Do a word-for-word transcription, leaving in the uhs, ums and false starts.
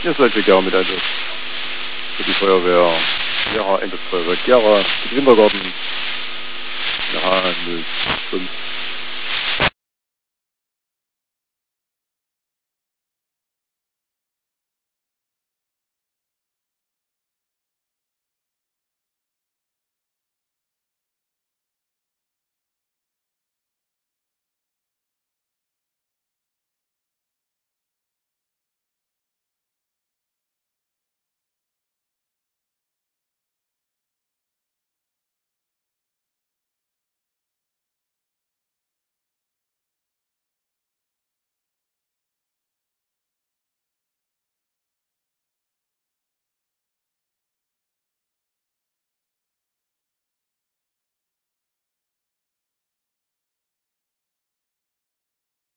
Ihr seid gerne mit Einsatz. Für die Feuerwehr, ja, Einsatzfeuerwehr Gera, den Wintergarten, ja, null fünf